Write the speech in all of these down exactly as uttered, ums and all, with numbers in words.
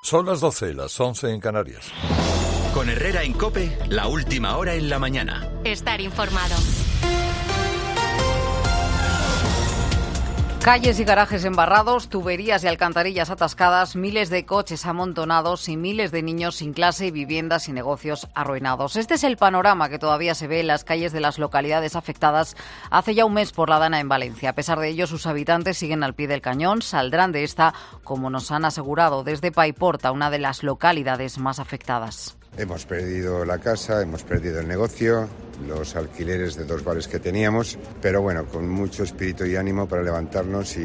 Son las doce, las once en Canarias. Con Herrera en COPE, la última hora en la mañana. Estar informado. Calles y garajes embarrados, tuberías y alcantarillas atascadas, miles de coches amontonados y miles de niños sin clase y viviendas y negocios arruinados. Este es el panorama que todavía se ve en las calles de las localidades afectadas hace ya un mes por la Dana en Valencia. A pesar de ello, sus habitantes siguen al pie del cañón, saldrán de esta, como nos han asegurado desde Paiporta, una de las localidades más afectadas. Hemos perdido la casa, hemos perdido el negocio, los alquileres de dos bares que teníamos, pero bueno, con mucho espíritu y ánimo para levantarnos y,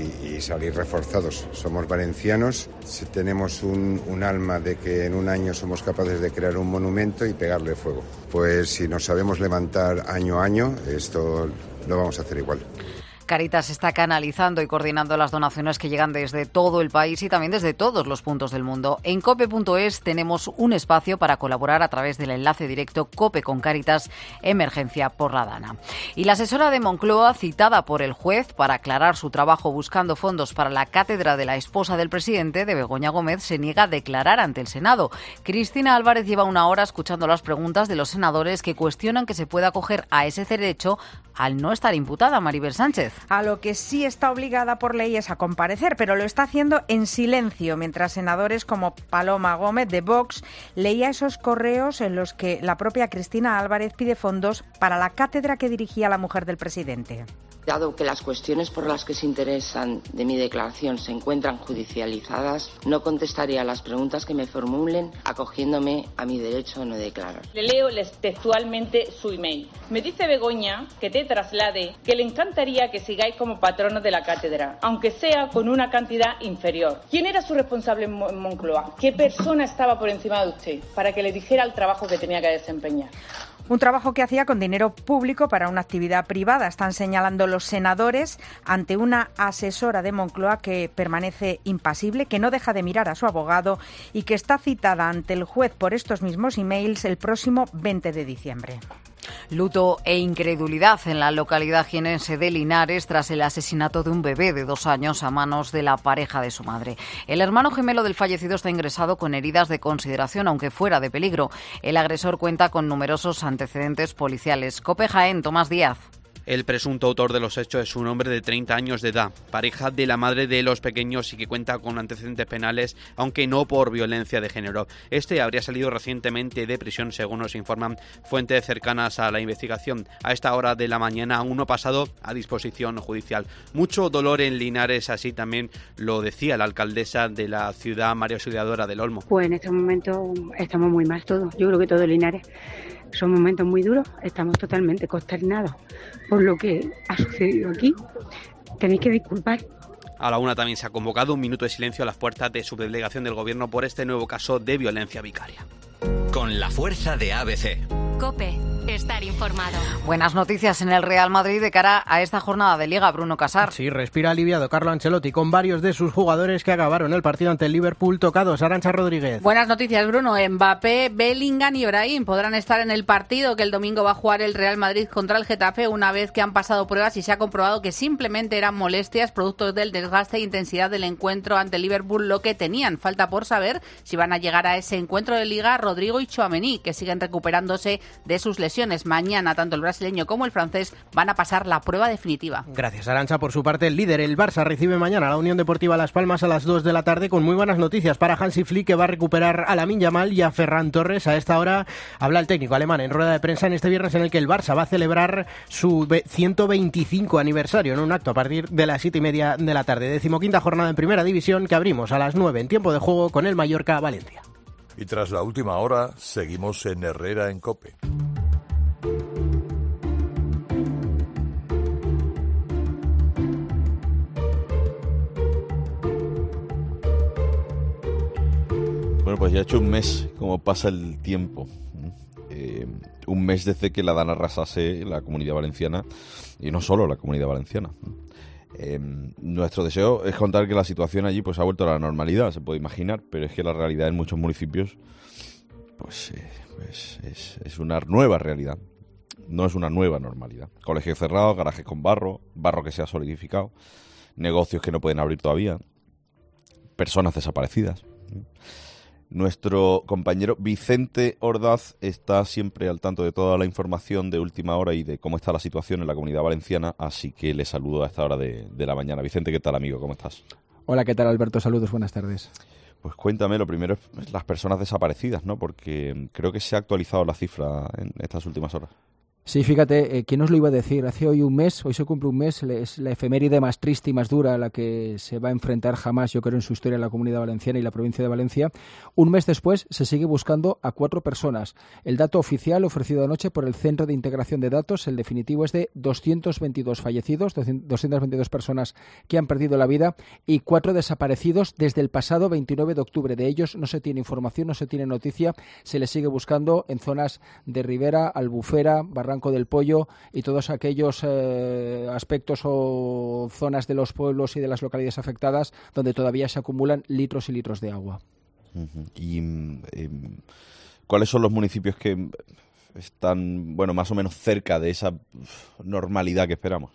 y salir reforzados. Somos valencianos, tenemos un, un alma de que en un año somos capaces de crear un monumento y pegarle fuego. Pues si nos sabemos levantar año a año, esto lo vamos a hacer igual. Cáritas está canalizando y coordinando las donaciones que llegan desde todo el país y también desde todos los puntos del mundo. En cope punto es tenemos un espacio para colaborar a través del enlace directo COPE con Cáritas Emergencia por la Dana. Y la asesora de Moncloa, citada por el juez para aclarar su trabajo buscando fondos para la cátedra de la esposa del presidente, de Begoña Gómez, se niega a declarar ante el Senado. Cristina Álvarez lleva una hora escuchando las preguntas de los senadores que cuestionan que se pueda acoger a ese derecho al no estar imputada. Maribel Sánchez. A lo que sí está obligada por ley es a comparecer, pero lo está haciendo en silencio, mientras senadores como Paloma Gómez de Vox leía esos correos en los que la propia Cristina Álvarez pide fondos para la cátedra que dirigía la mujer del presidente. Dado que las cuestiones por las que se interesan de mi declaración se encuentran judicializadas, no contestaré a las preguntas que me formulen acogiéndome a mi derecho a no declarar. Le leo textualmente su email. Me dice Begoña que te traslade que le encantaría que sigáis como patrono de la cátedra, aunque sea con una cantidad inferior. ¿Quién era su responsable en Moncloa? ¿Qué persona estaba por encima de usted para que le dijera el trabajo que tenía que desempeñar? Un trabajo que hacía con dinero público para una actividad privada. Están señalando los senadores ante una asesora de Moncloa que permanece impasible, que no deja de mirar a su abogado y que está citada ante el juez por estos mismos emails el próximo veinte de diciembre. Luto e incredulidad en la localidad jienense de Linares tras el asesinato de un bebé de dos años a manos de la pareja de su madre. El hermano gemelo del fallecido está ingresado con heridas de consideración, aunque fuera de peligro. El agresor cuenta con numerosos antecedentes policiales. COPE Jaén, Tomás Díaz. El presunto autor de los hechos es un hombre de treinta años de edad, pareja de la madre de los pequeños y que cuenta con antecedentes penales, aunque no por violencia de género. Este habría salido recientemente de prisión, según nos informan fuentes cercanas a la investigación. A esta hora de la mañana aún no ha pasado a disposición judicial. Mucho dolor en Linares, así también lo decía la alcaldesa de la ciudad, María Auxiliadora del Olmo. Pues en este momento estamos muy mal todos, yo creo que todo Linares. Son momentos muy duros, estamos totalmente consternados por lo que ha sucedido aquí. Tenéis que disculpar. A la una también se ha convocado un minuto de silencio a las puertas de subdelegación del Gobierno por este nuevo caso de violencia vicaria. Con la fuerza de A B C. COPE. Estar informado. Buenas noticias en el Real Madrid de cara a esta jornada de Liga, Bruno Casar. Sí, respira aliviado Carlo Ancelotti con varios de sus jugadores que acabaron el partido ante el Liverpool tocados. Arantxa Rodríguez. Buenas noticias, Bruno. Mbappé, Bellingham y Brahim podrán estar en el partido que el domingo va a jugar el Real Madrid contra el Getafe, una vez que han pasado pruebas y se ha comprobado que simplemente eran molestias producto del desgaste e intensidad del encuentro ante el Liverpool, lo que tenían. Falta por saber si van a llegar a ese encuentro de Liga Rodrigo y Tchouaméni, que siguen recuperándose de sus lesiones. Mañana tanto el brasileño como el francés van a pasar la prueba definitiva. Gracias, Arantxa. Por su parte, el líder, el Barça, recibe mañana a la Unión Deportiva Las Palmas a las dos de la tarde con muy buenas noticias para Hansi Flick, que va a recuperar a Lamine Yamal y a Ferran Torres. A esta hora habla el técnico alemán en rueda de prensa en este viernes en el que el Barça va a celebrar su ciento veinticinco aniversario en un acto a partir de las siete y media de la tarde. Decimoquinta jornada en Primera División que abrimos a las nueve en tiempo de juego con el Mallorca-Valencia. Y tras la última hora, seguimos en Herrera en COPE. Bueno, pues ya ha hecho un mes como pasa el tiempo. Eh, un mes desde que la Dana arrasase la Comunidad Valenciana, y no solo la Comunidad Valenciana. Eh, nuestro deseo es contar que la situación allí pues ha vuelto a la normalidad, se puede imaginar, pero es que la realidad en muchos municipios pues, eh, pues es, es una nueva realidad. No es una nueva normalidad. Colegios cerrados, garajes con barro, barro que se ha solidificado, negocios que no pueden abrir todavía, personas desaparecidas. Nuestro compañero Vicente Ordaz está siempre al tanto de toda la información de última hora y de cómo está la situación en la Comunidad Valenciana, así que le saludo a esta hora de, de la mañana. Vicente, ¿qué tal, amigo? ¿Cómo estás? Hola, ¿qué tal, Alberto? Saludos, buenas tardes. Pues cuéntame, lo primero es las personas desaparecidas, ¿no? Porque creo que se ha actualizado la cifra en estas últimas horas. Sí, fíjate, eh, ¿quién nos lo iba a decir? Hace hoy un mes, hoy se cumple un mes, es la efeméride más triste y más dura a la que se va a enfrentar jamás, yo creo, en su historia la Comunidad Valenciana y la provincia de Valencia. Un mes después se sigue buscando a cuatro personas. El dato oficial ofrecido anoche por el Centro de Integración de Datos, el definitivo, es de doscientos veintidós fallecidos, doscientas veintidós personas que han perdido la vida y cuatro desaparecidos desde el pasado veintinueve de octubre. De ellos no se tiene información, no se tiene noticia, se les sigue buscando en zonas de Ribera, Albufera, Barranco del Pollo y todos aquellos eh, aspectos o zonas de los pueblos y de las localidades afectadas donde todavía se acumulan litros y litros de agua. Uh-huh. ¿Y eh, cuáles son los municipios que están, bueno, más o menos cerca de esa normalidad que esperamos?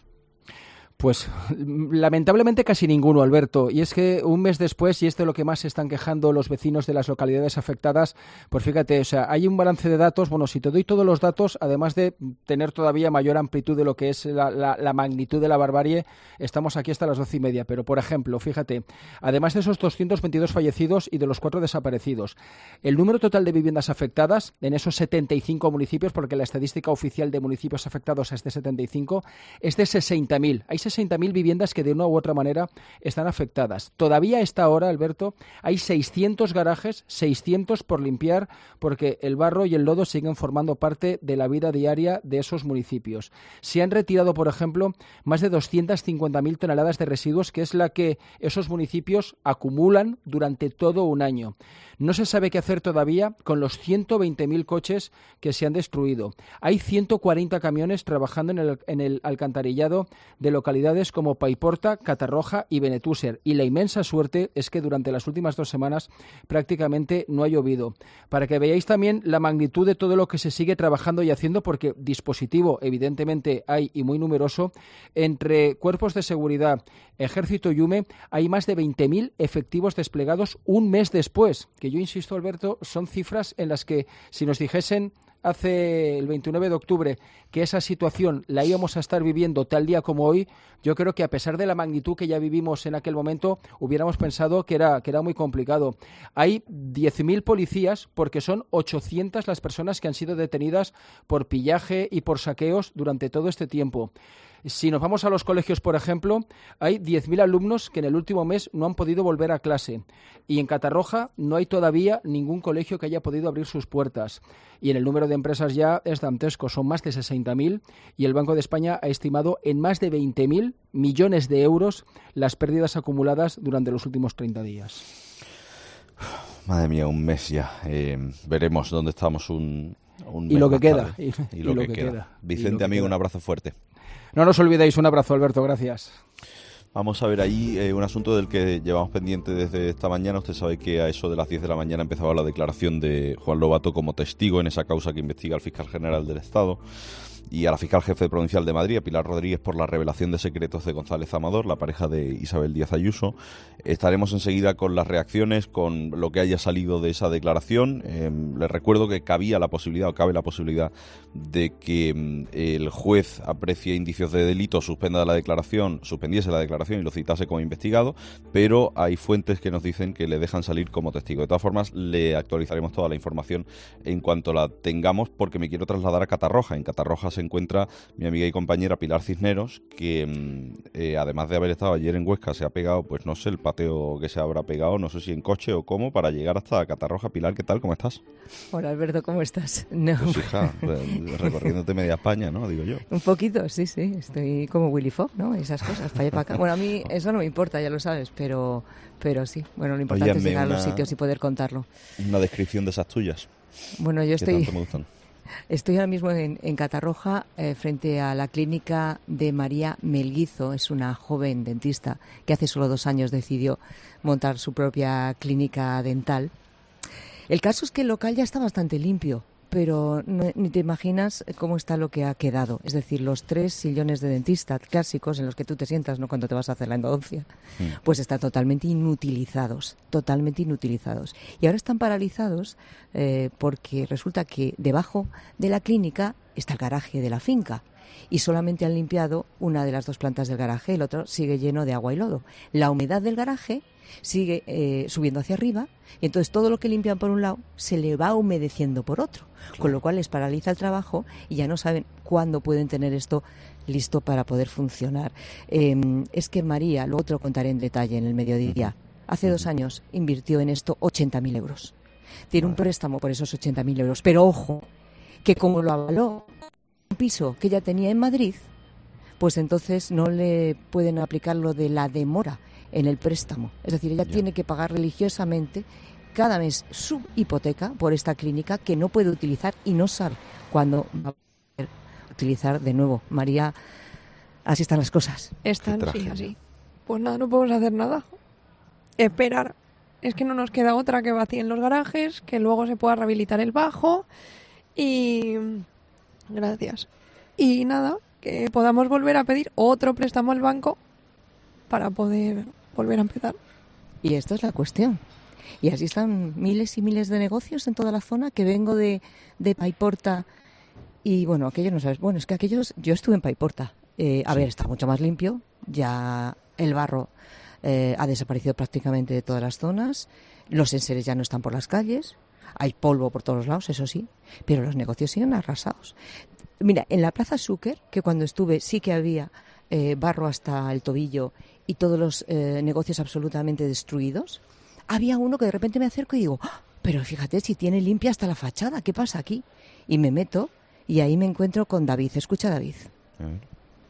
Pues lamentablemente casi ninguno, Alberto. Y es que un mes después, y esto es lo que más se están quejando los vecinos de las localidades afectadas, pues fíjate, o sea, hay un balance de datos. Bueno, si te doy todos los datos, además de tener todavía mayor amplitud de lo que es la, la, la magnitud de la barbarie, estamos aquí hasta las doce y media. Pero, por ejemplo, fíjate, además de esos doscientos veintidós fallecidos y de los cuatro desaparecidos, el número total de viviendas afectadas en esos setenta y cinco municipios, porque la estadística oficial de municipios afectados es de setenta y cinco, es de sesenta mil. Hay sesenta mil viviendas que de una u otra manera están afectadas. Todavía a esta hora, Alberto, hay seiscientos garajes, seiscientos por limpiar, porque el barro y el lodo siguen formando parte de la vida diaria de esos municipios. Se han retirado, por ejemplo, más de doscientas cincuenta mil toneladas de residuos, que es la que esos municipios acumulan durante todo un año. No se sabe qué hacer todavía con los ciento veinte mil coches que se han destruido. Hay ciento cuarenta camiones trabajando en el, en el alcantarillado de localidades como Paiporta, Catarroja y Benetúser. Y la inmensa suerte es que durante las últimas dos semanas prácticamente no ha llovido. Para que veáis también la magnitud de todo lo que se sigue trabajando y haciendo, porque dispositivo evidentemente hay y muy numeroso. Entre cuerpos de seguridad, Ejército y U M E, hay más de veinte mil efectivos desplegados un mes después. Que yo insisto, Alberto, son cifras en las que si nos dijesen hace el veintinueve de octubre que esa situación la íbamos a estar viviendo tal día como hoy, yo creo que a pesar de la magnitud que ya vivimos en aquel momento, hubiéramos pensado que era, que era muy complicado. Hay diez mil policías porque son ochocientas las personas que han sido detenidas por pillaje y por saqueos durante todo este tiempo. Si nos vamos a los colegios, por ejemplo, hay diez mil alumnos que en el último mes no han podido volver a clase. Y en Catarroja no hay todavía ningún colegio que haya podido abrir sus puertas. Y en el número de empresas ya es dantesco, son más de sesenta mil. Y el Banco de España ha estimado en más de veinte mil millones de euros las pérdidas acumuladas durante los últimos treinta días. Madre mía, un mes ya. Eh, veremos dónde estamos un, un mes y lo que más queda. tarde. Y, y, lo, y lo que, que queda. queda. Vicente, que amigo, queda. un abrazo fuerte. No nos olvidéis, un abrazo, Alberto, gracias. Vamos a ver ahí eh, un asunto del que llevamos pendiente desde esta mañana. Usted sabe que a eso de las diez de la mañana empezaba la declaración de Juan Lobato como testigo en esa causa que investiga el fiscal general del Estado y a la fiscal jefe provincial de Madrid, a Pilar Rodríguez, por la revelación de secretos de González Amador, la pareja de Isabel Díaz Ayuso. Estaremos enseguida con las reacciones, con lo que haya salido de esa declaración. Eh, les recuerdo que cabía la posibilidad, o cabe la posibilidad, de que eh, el juez aprecie indicios de delito, suspenda la declaración, suspendiese la declaración y lo citase como investigado, pero hay fuentes que nos dicen que le dejan salir como testigo. De todas formas, le actualizaremos toda la información en cuanto la tengamos, porque me quiero trasladar a Catarroja. En Catarroja se encuentra mi amiga y compañera Pilar Cisneros, que eh, además de haber estado ayer en Huesca, se ha pegado, pues no sé, el pateo que se habrá pegado, no sé si en coche o cómo, para llegar hasta Catarroja. Pilar, ¿qué tal? ¿Cómo estás? Hola, Alberto, ¿cómo estás? No. Pues hija, recorriéndote media España, ¿no? Digo yo. Un poquito, sí, sí, estoy como Willy Fogg, ¿no? Esas cosas, para allá para acá. Bueno, a mí eso no me importa, ya lo sabes, pero, pero sí, bueno, lo importante Óyeme, es llegar una, a los sitios y poder contarlo. Una descripción de esas tuyas. Bueno, yo estoy... tanto me gustan. Estoy ahora mismo en, en Catarroja, eh, frente a la clínica de María Melguizo. Es una joven dentista que hace solo dos años decidió montar su propia clínica dental. El caso es que el local ya está bastante limpio, pero no, ni te imaginas cómo está lo que ha quedado. Es decir, los tres sillones de dentista clásicos en los que tú te sientas, ¿no?, cuando te vas a hacer la endodoncia, mm. pues están totalmente inutilizados, totalmente inutilizados. Y ahora están paralizados eh, porque resulta que debajo de la clínica está el garaje de la finca. Y solamente han limpiado una de las dos plantas del garaje, el otro sigue lleno de agua y lodo. La humedad del garaje sigue eh, subiendo hacia arriba y entonces todo lo que limpian por un lado se le va humedeciendo por otro, claro. Con lo cual les paraliza el trabajo y ya no saben cuándo pueden tener esto listo para poder funcionar. Eh, es que María, luego te lo contaré en detalle en el mediodía, hace dos años invirtió en esto ochenta mil euros. Tiene un préstamo por esos ochenta mil euros, pero ojo, que como lo avaló un piso que ella tenía en Madrid, pues entonces no le pueden aplicar lo de la demora en el préstamo. Es decir, ella ya. tiene que pagar religiosamente cada mes su hipoteca por esta clínica que no puede utilizar y no sabe cuándo va a poder utilizar de nuevo. María, así están las cosas. Están, sí, así. Pues nada, no podemos hacer nada. Esperar. Es que no nos queda otra que vacíen los garajes, que luego se pueda rehabilitar el bajo y... Gracias. Y nada, que podamos volver a pedir otro préstamo al banco para poder volver a empezar. Y esta es la cuestión. Y así están miles y miles de negocios en toda la zona, que vengo de, de Paiporta y bueno, aquello no sabes. Bueno, es que aquellos, yo estuve en Paiporta. Eh, a sí. ver, está mucho más limpio. Ya el barro eh, ha desaparecido prácticamente de todas las zonas. Los enseres ya no están por las calles. Hay polvo por todos lados, eso sí, pero los negocios siguen arrasados. Mira, en la Plaza Xúquer, que cuando estuve sí que había eh, barro hasta el tobillo y todos los eh, negocios absolutamente destruidos, había uno que de repente me acerco y digo, ¡oh! Pero fíjate, si tiene limpia hasta la fachada, ¿qué pasa aquí? Y me meto y ahí me encuentro con David. Escucha, David. A ver,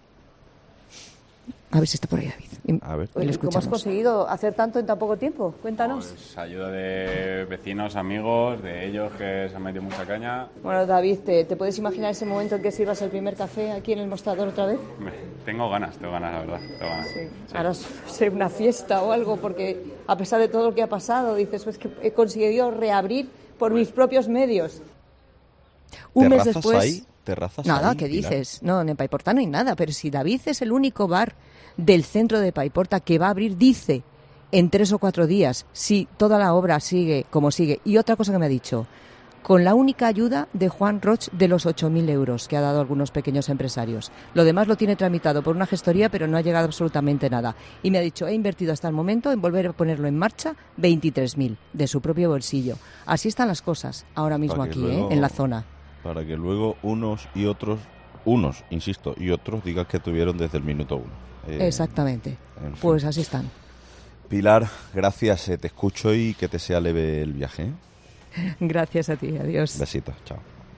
a ver si está por ahí, David. A ver. Oye, ¿Cómo has conseguido hacer tanto en tan poco tiempo? Cuéntanos. Pues ayuda de vecinos, amigos, de ellos que se han metido mucha caña. Bueno, David, ¿te, te puedes imaginar ese momento en que sirvas el primer café aquí en el mostrador otra vez? Tengo ganas, tengo ganas, la verdad. Tengo ganas. Sí. Sí. Ahora ser una fiesta o algo, porque a pesar de todo lo que ha pasado, dices, pues que he conseguido reabrir por mis propios medios. Un mes después... Hay? ¿Terrazas Nada, ahí, ¿qué Pilar? dices? No, en Paiporta no hay nada, pero si David es el único bar del centro de Paiporta que va a abrir, dice, en tres o cuatro días, si toda la obra sigue como sigue. Y otra cosa que me ha dicho, con la única ayuda de Juan Roch de los ocho mil euros que ha dado a algunos pequeños empresarios. Lo demás lo tiene tramitado por una gestoría, pero no ha llegado absolutamente nada. Y me ha dicho, he invertido hasta el momento en volver a ponerlo en marcha veintitrés mil de su propio bolsillo. Así están las cosas ahora mismo aquí, luego, ¿eh? En la zona. Para que luego unos y otros, unos, insisto, y otros digan que tuvieron desde el minuto uno. Eh, Exactamente. Pues así están. Pilar, gracias, eh, te escucho y que te sea leve el viaje. ¿eh? Gracias a ti, adiós. Besitos, chao.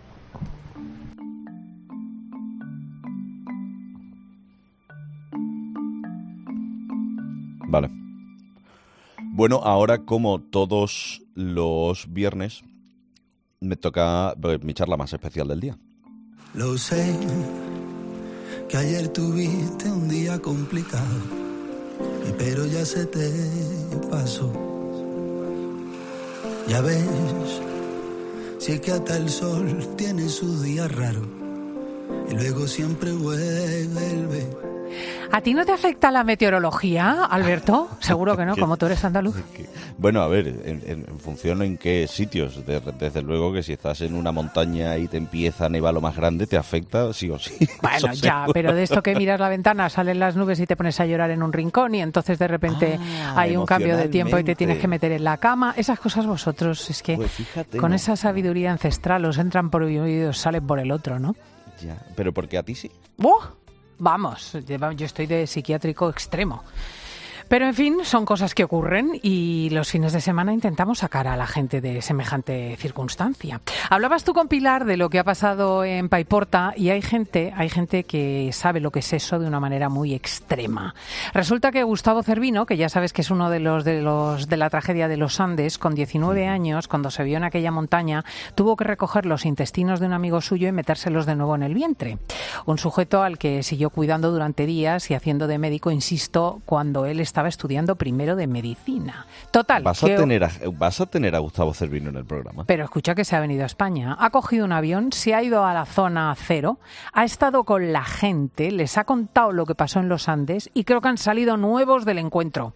Vale. Bueno, ahora como todos los viernes, me toca mi charla más especial del día. Lo sé, que ayer tuviste un día complicado, pero ya se te pasó. Ya ves, si es que hasta el sol tiene sus días raros y luego siempre vuelve. ¿A ti no te afecta la meteorología, Alberto? Seguro que no, como tú eres andaluz. Bueno, a ver, en, en función en qué sitios. De, desde luego que si estás en una montaña y te empieza a nevar lo más grande, te afecta sí o sí. Bueno, ya, seguro. Pero de esto que miras la ventana, salen las nubes y te pones a llorar en un rincón y entonces de repente ah, hay un cambio de tiempo y te tienes que meter en la cama. Esas cosas vosotros, es que pues fíjate, con no. esa sabiduría ancestral os entran por un oído y os salen por el otro, ¿no? Ya, pero porque a ti sí. ¡Uh! Vamos, yo estoy de psiquiátrico extremo. Pero, en fin, son cosas que ocurren y los fines de semana intentamos sacar a la gente de semejante circunstancia. Hablabas tú con Pilar de lo que ha pasado en Paiporta y hay gente, hay gente que sabe lo que es eso de una manera muy extrema. Resulta que Gustavo Cervino, que ya sabes que es uno de los de los de la tragedia de los Andes, con diecinueve años, cuando se vio en aquella montaña, tuvo que recoger los intestinos de un amigo suyo y metérselos de nuevo en el vientre. Un sujeto al que siguió cuidando durante días y haciendo de médico, insisto, cuando él estaba estaba estudiando primero de medicina. Total. ¿Vas a, que... tener a, ¿Vas a tener a Gustavo Cervino en el programa? Pero escucha que se ha venido a España, ha cogido un avión, se ha ido a la zona cero, ha estado con la gente, les ha contado lo que pasó en los Andes y creo que han salido nuevos del encuentro.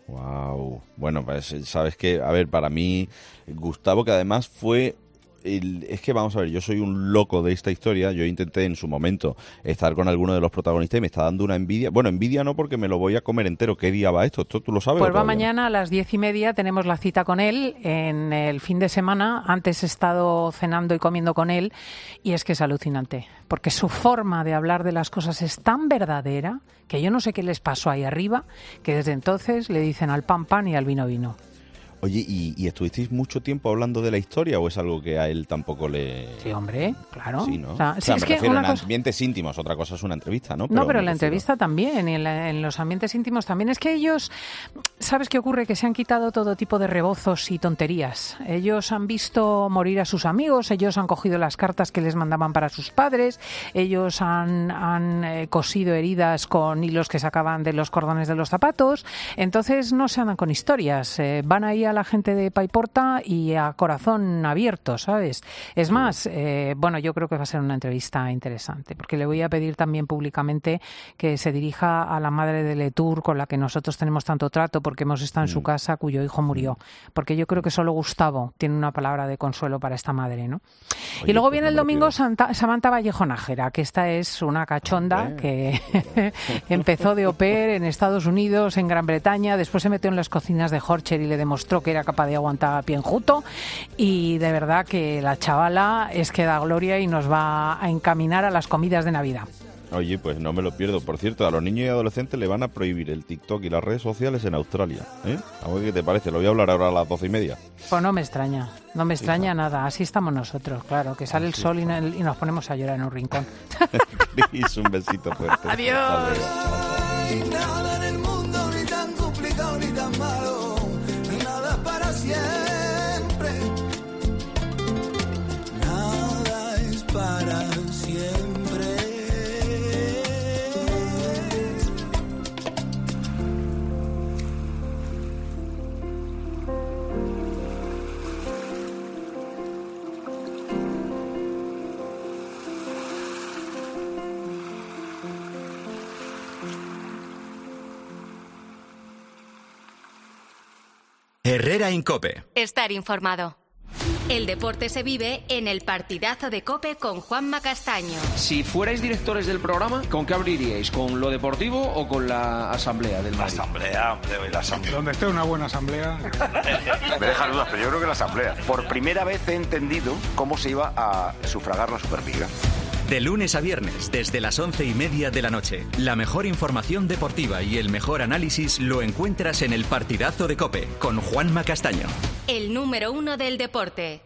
Wow. Bueno, pues sabes que, a ver, para mí, Gustavo, que además fue... El, es que vamos a ver, yo soy un loco de esta historia. Yo intenté en su momento estar con alguno de los protagonistas y me está dando una envidia. Bueno, envidia no, porque me lo voy a comer entero. ¿Qué día va esto? ¿Esto tú lo sabes? Pues va mañana a las diez y media, tenemos la cita con él en el fin de semana. Antes he estado cenando y comiendo con él y es que es alucinante, porque su forma de hablar de las cosas es tan verdadera que yo no sé qué les pasó ahí arriba, que desde entonces le dicen al pan pan y al vino vino. Oye, ¿y, ¿y estuvisteis mucho tiempo hablando de la historia o es algo que a él tampoco le...? Sí, hombre, claro. Sí, ¿no? O sea, o sí, sea, es me que refiero una en cosa... ambientes íntimos, otra cosa es una entrevista, ¿no? Pero no, pero en la refiero... entrevista también, y en, la, en los ambientes íntimos también. Es que ellos, ¿sabes qué ocurre? Que se han quitado todo tipo de rebozos y tonterías. Ellos han visto morir a sus amigos, ellos han cogido las cartas que les mandaban para sus padres, ellos han, han eh, cosido heridas con hilos que sacaban de los cordones de los zapatos. Entonces no se andan con historias. Eh, van ahí a la gente de Paiporta y a corazón abierto, ¿sabes? Es más, eh, bueno, yo creo que va a ser una entrevista interesante, porque le voy a pedir también públicamente que se dirija a la madre de Letour, con la que nosotros tenemos tanto trato, porque hemos estado en su casa, cuyo hijo murió. Porque yo creo que solo Gustavo tiene una palabra de consuelo para esta madre, ¿no? Oye, y luego viene el domingo Santa, Samantha Vallejo Nájera, que esta es una cachonda que empezó de au pair en Estados Unidos, en Gran Bretaña, después se metió en las cocinas de Horcher y le demostró que era capaz de aguantar a pie enjuto, y de verdad que la chavala es que da gloria y nos va a encaminar a las comidas de Navidad. Oye, pues no me lo pierdo. Por cierto, a los niños y adolescentes le van a prohibir el TikTok y las redes sociales en Australia, ¿eh? A ver qué te parece. Lo voy a hablar ahora a las doce y media. Pues no me extraña, no me extraña sí, nada. Así estamos nosotros, claro, que sale Así el sol y, y nos ponemos a llorar en un rincón. Cris, un besito fuerte. Adiós. Nada en el mundo ni tan complicado ni tan malo, nada para siempre, nada es para siempre. Herrera en COPE. Estar informado. El deporte se vive en el partidazo de COPE con Juanma Castaño. Si fuerais directores del programa, ¿con qué abriríais? ¿Con lo deportivo o con la asamblea del Madrid? La asamblea, hombre, la asamblea. Donde esté una buena asamblea. Me dejan dudas, pero yo creo que la asamblea. Por primera vez he entendido cómo se iba a sufragar la Superliga. De lunes a viernes, desde las once y media de la noche. La mejor información deportiva y el mejor análisis lo encuentras en el partidazo de COPE con Juanma Castaño. El número uno del deporte.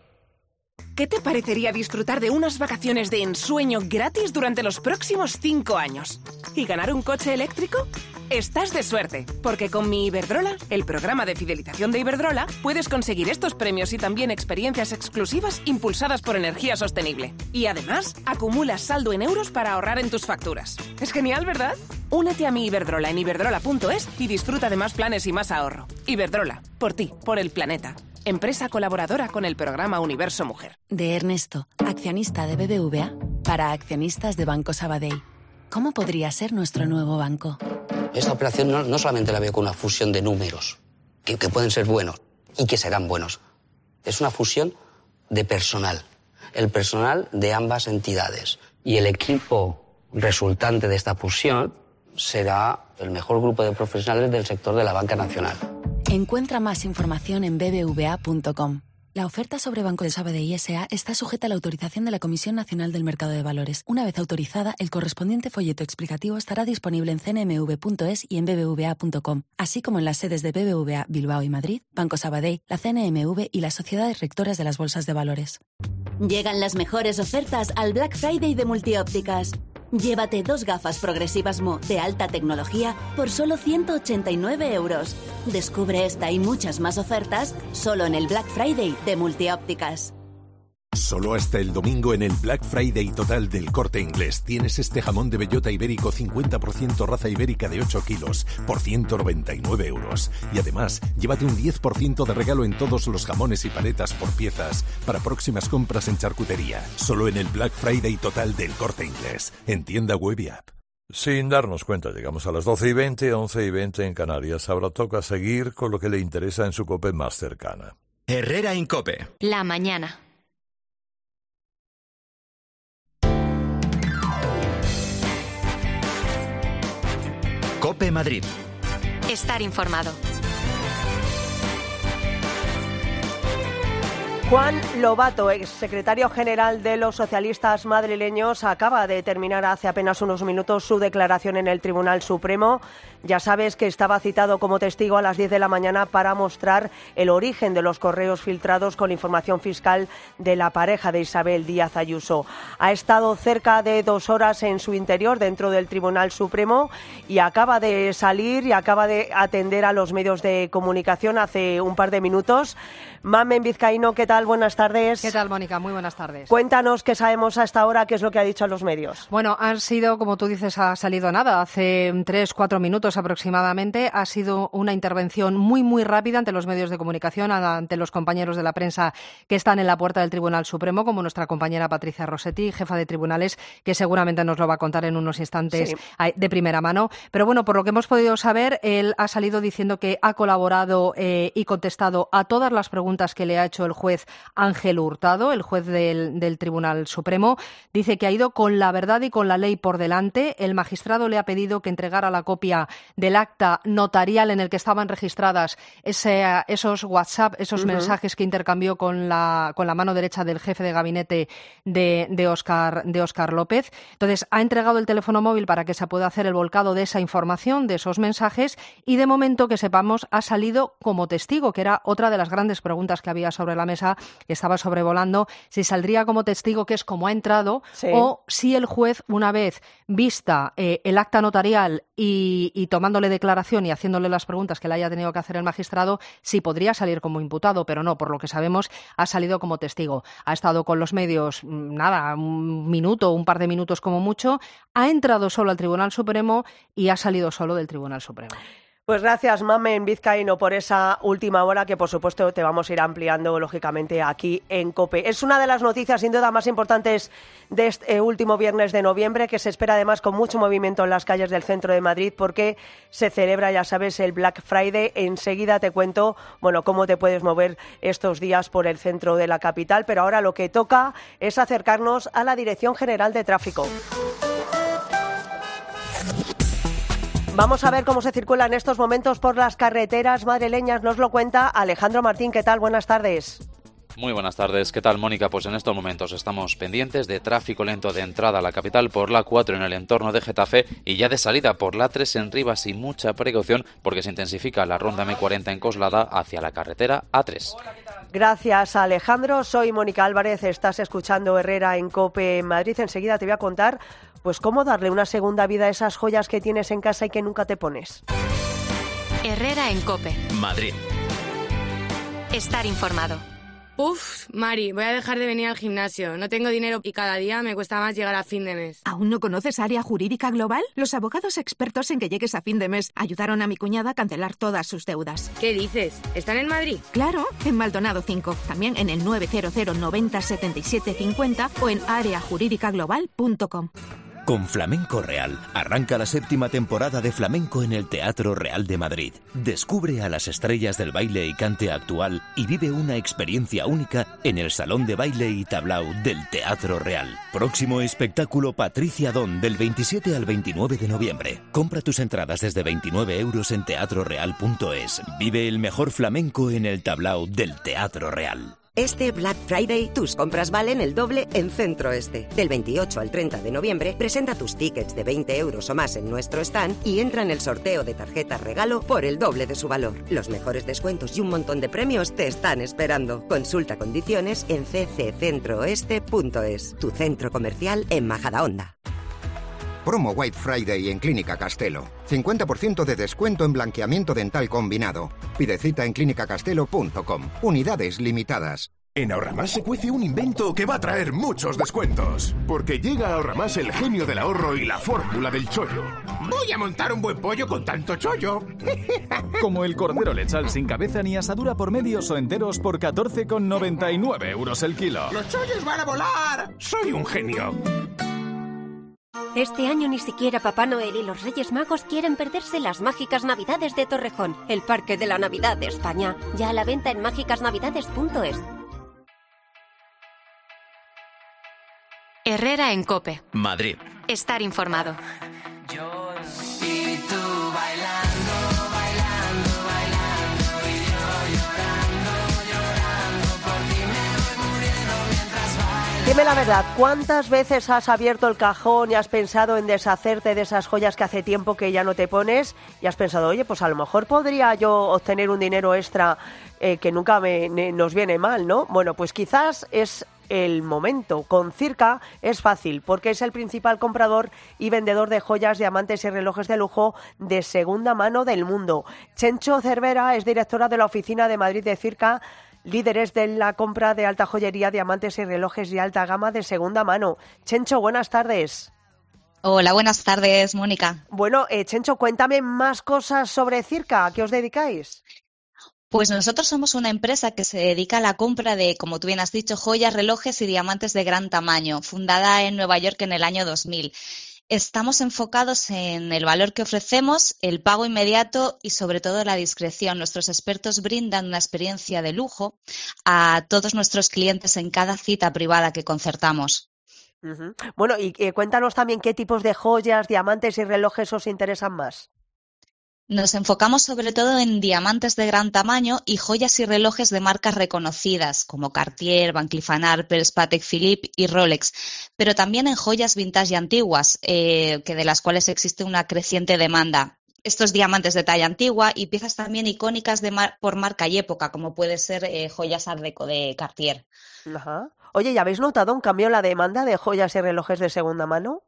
¿Qué te parecería disfrutar de unas vacaciones de ensueño gratis durante los próximos cinco años? ¿Y ganar un coche eléctrico? Estás de suerte, porque con mi Iberdrola, el programa de fidelización de Iberdrola, puedes conseguir estos premios y también experiencias exclusivas impulsadas por energía sostenible. Y además, acumulas saldo en euros para ahorrar en tus facturas. Es genial, ¿verdad? Únete a mi Iberdrola en iberdrola punto es y disfruta de más planes y más ahorro. Iberdrola, por ti, por el planeta. Empresa colaboradora con el programa Universo Mujer. De Ernesto, accionista de B B V A, para accionistas de Banco Sabadell. ¿Cómo podría ser nuestro nuevo banco? Esta operación no, no solamente la veo con una fusión de números, que, que pueden ser buenos y que serán buenos. Es una fusión de personal. El personal de ambas entidades. Y el equipo resultante de esta fusión será el mejor grupo de profesionales del sector de la banca nacional. Encuentra más información en b b v a punto com. La oferta sobre Banco de Sabadell S A está sujeta a la autorización de la Comisión Nacional del Mercado de Valores. Una vez autorizada, el correspondiente folleto explicativo estará disponible en c n m v punto es y en b b v a punto com, así como en las sedes de B B V A Bilbao y Madrid, Banco Sabadell, la C N M V y las sociedades rectoras de las bolsas de valores. Llegan las mejores ofertas al Black Friday de Multiópticas. Llévate dos gafas progresivas M O de alta tecnología por solo ciento ochenta y nueve euros. Descubre esta y muchas más ofertas solo en el Black Friday de Multiópticas. Solo hasta el domingo en el Black Friday total del Corte Inglés tienes este jamón de bellota ibérico cincuenta por ciento raza ibérica de ocho kilos por ciento noventa y nueve euros. Y además, llévate un diez por ciento de regalo en todos los jamones y paletas por piezas para próximas compras en charcutería. Solo en el Black Friday total del Corte Inglés, en tienda web y app. Sin darnos cuenta, llegamos a las doce y veinte, once y veinte en Canarias. Ahora toca seguir con lo que le interesa en su COPE más cercana. Herrera en COPE. La mañana. COPE Madrid. Estar informado. Juan Lobato, exsecretario general de los socialistas madrileños, acaba de terminar hace apenas unos minutos su declaración en el Tribunal Supremo. Ya sabes que estaba citado como testigo a las diez de la mañana para mostrar el origen de los correos filtrados con información fiscal de la pareja de Isabel Díaz Ayuso. Ha estado cerca de dos horas en su interior dentro del Tribunal Supremo y acaba de salir y acaba de atender a los medios de comunicación hace un par de minutos. Mamen Vizcaíno, ¿qué tal? Buenas tardes. ¿Qué tal, Mónica? Muy buenas tardes. Cuéntanos qué sabemos hasta ahora, qué es lo que ha dicho a los medios. Bueno, han sido, como tú dices, ha salido nada, hace tres, cuatro minutos aproximadamente. Ha sido una intervención muy, muy rápida ante los medios de comunicación, ante los compañeros de la prensa que están en la puerta del Tribunal Supremo, como nuestra compañera Patricia Rossetti, jefa de tribunales, que seguramente nos lo va a contar en unos instantes sí. de primera mano. Pero bueno, por lo que hemos podido saber, él ha salido diciendo que ha colaborado eh, y contestado a todas las preguntas que le ha hecho el juez Ángel Hurtado, el juez del, del Tribunal Supremo. Dice que ha ido con la verdad y con la ley por delante. El magistrado le ha pedido que entregara la copia del acta notarial en el que estaban registradas ese, esos WhatsApp, esos uh-huh. mensajes que intercambió con la, con la mano derecha del jefe de gabinete de, de, Óscar, de Óscar López. Entonces, ha entregado el teléfono móvil para que se pueda hacer el volcado de esa información, de esos mensajes, y de momento, que sepamos, ha salido como testigo, que era otra de las grandes preguntas que había sobre la mesa, que estaba sobrevolando, si saldría como testigo, que es como ha entrado, sí. o si el juez, una vez vista eh, el acta notarial y, y tomándole declaración y haciéndole las preguntas que le haya tenido que hacer el magistrado, sí podría salir como imputado, pero no, por lo que sabemos, ha salido como testigo. Ha estado con los medios, nada, un minuto, un par de minutos como mucho, ha entrado solo al Tribunal Supremo y ha salido solo del Tribunal Supremo. Pues gracias, Mamen Vizcaíno, por esa última hora que, por supuesto, te vamos a ir ampliando, lógicamente, aquí en COPE. Es una de las noticias, sin duda, más importantes de este último viernes de noviembre, que se espera, además, con mucho movimiento en las calles del centro de Madrid, porque se celebra, ya sabes, el Black Friday. Enseguida te cuento, bueno, cómo te puedes mover estos días por el centro de la capital, pero ahora lo que toca es acercarnos a la Dirección General de Tráfico. Vamos a ver cómo se circula en estos momentos por las carreteras madrileñas. Nos lo cuenta Alejandro Martín. ¿Qué tal? Buenas tardes. Muy buenas tardes. ¿Qué tal, Mónica? Pues en estos momentos estamos pendientes de tráfico lento de entrada a la capital por la cuatro en el entorno de Getafe y ya de salida por la tres en Rivas, y mucha precaución porque se intensifica la ronda eme cuarenta en Coslada hacia la carretera a tres. Gracias, Alejandro. Soy Mónica Álvarez. Estás escuchando Herrera en COPE Madrid. Enseguida te voy a contar pues cómo darle una segunda vida a esas joyas que tienes en casa y que nunca te pones. Herrera en COPE Madrid. Estar informado. Uf, Mari, voy a dejar de venir al gimnasio. No tengo dinero y cada día me cuesta más llegar a fin de mes. ¿Aún no conoces Área Jurídica Global? Los abogados expertos en que llegues a fin de mes ayudaron a mi cuñada a cancelar todas sus deudas. ¿Qué dices? ¿Están en Madrid? Claro, en Maldonado cinco. También en el nueve cero cero noventa setenta y siete cincuenta o en área jurídica global punto com. Con Flamenco Real, arranca la séptima temporada de flamenco en el Teatro Real de Madrid. Descubre a las estrellas del baile y cante actual y vive una experiencia única en el Salón de Baile y Tablao del Teatro Real. Próximo espectáculo Patricia Don, del veintisiete al veintinueve de noviembre. Compra tus entradas desde veintinueve euros en teatro real punto es. Vive el mejor flamenco en el Tablao del Teatro Real. Este Black Friday, tus compras valen el doble en Centro Este. Del veintiocho al treinta de noviembre, presenta tus tickets de veinte euros o más en nuestro stand y entra en el sorteo de tarjetas regalo por el doble de su valor. Los mejores descuentos y un montón de premios te están esperando. Consulta condiciones en c c centro este punto es. Tu centro comercial en Majadahonda. Promo White Friday en Clínica Castelo. cincuenta por ciento de descuento en blanqueamiento dental combinado. Pide cita en clínica castelo punto com. Unidades limitadas. En Ahorramás se cuece un invento que va a traer muchos descuentos. Porque llega a Ahorramás el genio del ahorro y la fórmula del chollo. Voy a montar un buen pollo con tanto chollo. Como el cordero lechal sin cabeza ni asadura por medios o enteros por catorce con noventa y nueve euros el kilo. ¡Los chollos van a volar! ¡Soy un genio! Este año ni siquiera Papá Noel y los Reyes Magos quieren perderse las mágicas Navidades de Torrejón, el parque de la Navidad de España. Ya a la venta en mágicas navidades punto es. Herrera en COPE. Madrid. Estar informado. Yo y tú bailando, bailando, bailando y yo llorando, llorando por ti me voy muriendo mientras bailo. Dime la verdad, ¿cuántas veces has abierto el cajón y has pensado en deshacerte de esas joyas que hace tiempo que ya no te pones y has pensado, oye, pues a lo mejor podría yo obtener un dinero extra eh, que nunca me, ne, nos viene mal, ¿no? Bueno, pues quizás es el momento. Con Circa es fácil porque es el principal comprador y vendedor de joyas, diamantes y relojes de lujo de segunda mano del mundo. Chencho Cervera es directora de la oficina de Madrid de Circa, líderes de la compra de alta joyería, diamantes y relojes de alta gama de segunda mano. Chencho, buenas tardes. Hola, buenas tardes, Mónica. Bueno, eh, Chencho, cuéntame más cosas sobre Circa. ¿A qué os dedicáis? Pues nosotros somos una empresa que se dedica a la compra de, como tú bien has dicho, joyas, relojes y diamantes de gran tamaño, fundada en Nueva York en el año dos mil. Estamos enfocados en el valor que ofrecemos, el pago inmediato y sobre todo la discreción. Nuestros expertos brindan una experiencia de lujo a todos nuestros clientes en cada cita privada que concertamos. Uh-huh. Bueno, y eh, cuéntanos también qué tipos de joyas, diamantes y relojes os interesan más. Nos enfocamos sobre todo en diamantes de gran tamaño y joyas y relojes de marcas reconocidas como Cartier, Van Cleef and Arpels, Patek Philippe y Rolex, pero también en joyas vintage y antiguas, eh, que de las cuales existe una creciente demanda. Estos diamantes de talla antigua y piezas también icónicas de mar- por marca y época, como puede ser eh, joyas Art Deco de Cartier. Ajá. Oye, ¿ya habéis notado un cambio en la demanda de joyas y relojes de segunda mano?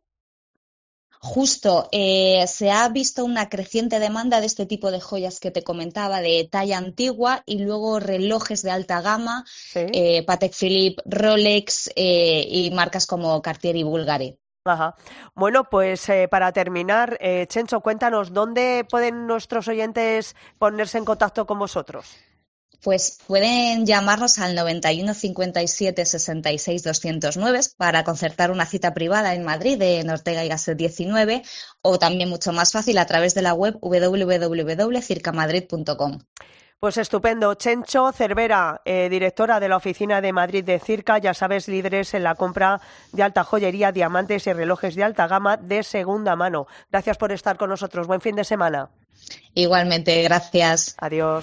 Justo, eh, se ha visto una creciente demanda de este tipo de joyas que te comentaba, de talla antigua y luego relojes de alta gama, ¿sí? eh, Patek Philippe, Rolex eh, y marcas como Cartier y Bulgari. Ajá. Bueno, pues eh, para terminar, eh, Chencho, cuéntanos, ¿dónde pueden nuestros oyentes ponerse en contacto con vosotros? Pues pueden llamarnos al noventa y uno cincuenta y siete sesenta y seis doscientos nueve para concertar una cita privada en Madrid en Ortega y Gasset diecinueve o también mucho más fácil a través de la web doble u doble u doble u punto circa madrid punto com. Pues estupendo. Chencho Cervera, eh, directora de la oficina de Madrid de Circa, ya sabes, líderes en la compra de alta joyería, diamantes y relojes de alta gama de segunda mano. Gracias por estar con nosotros. Buen fin de semana. Igualmente, gracias. Adiós.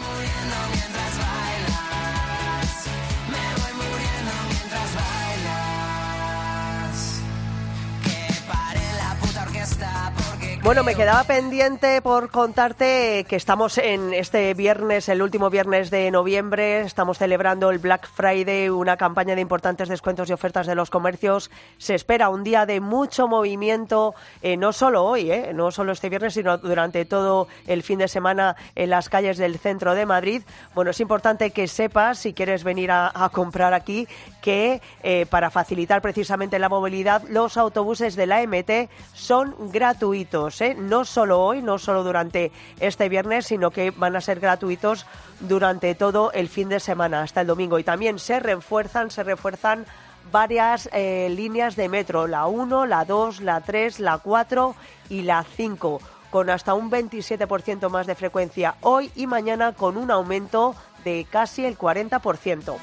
Bueno, me quedaba pendiente por contarte que estamos en este viernes, el último viernes de noviembre, estamos celebrando el Black Friday, una campaña de importantes descuentos y ofertas de los comercios. Se espera un día de mucho movimiento, eh, no solo hoy, eh, no solo este viernes, sino durante todo el fin de semana en las calles del centro de Madrid. Bueno, es importante que sepas, si quieres venir a, a comprar aquí, que eh, para facilitar precisamente la movilidad, los autobuses de la M T son gratuitos. ¿eh? No solo hoy, no solo durante este viernes, sino que van a ser gratuitos durante todo el fin de semana, hasta el domingo. Y también se refuerzan, se refuerzan varias eh, líneas de metro, la uno, la dos, la tres, la cuatro y la cinco, con hasta un veintisiete por ciento más de frecuencia hoy y mañana, con un aumento de casi el cuarenta por ciento.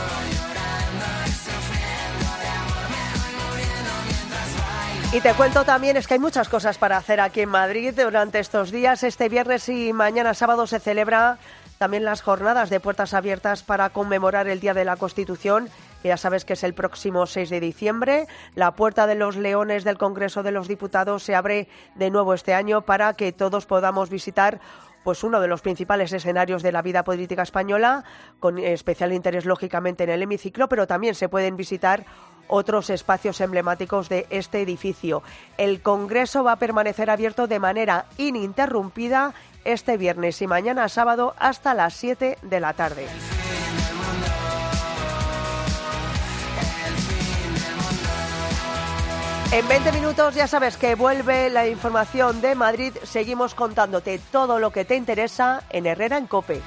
Y te cuento también, es que hay muchas cosas para hacer aquí en Madrid durante estos días. Este viernes y mañana sábado se celebra también las jornadas de puertas abiertas para conmemorar el Día de la Constitución, que ya sabes que es el próximo seis de diciembre. La Puerta de los Leones del Congreso de los Diputados se abre de nuevo este año para que todos podamos visitar pues uno de los principales escenarios de la vida política española, con especial interés lógicamente en el hemiciclo, pero también se pueden visitar otros espacios emblemáticos de este edificio. El Congreso va a permanecer abierto de manera ininterrumpida este viernes y mañana sábado hasta las siete de la tarde. En veinte minutos ya sabes que vuelve la información de Madrid. Seguimos contándote todo lo que te interesa en Herrera en COPE.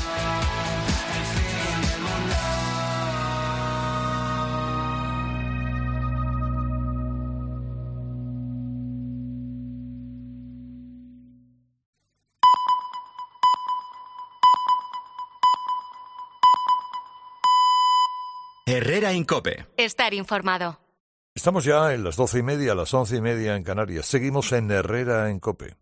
Herrera en COPE. Estar informado. Estamos ya en las doce y media, las once y media en Canarias. Seguimos en Herrera en COPE.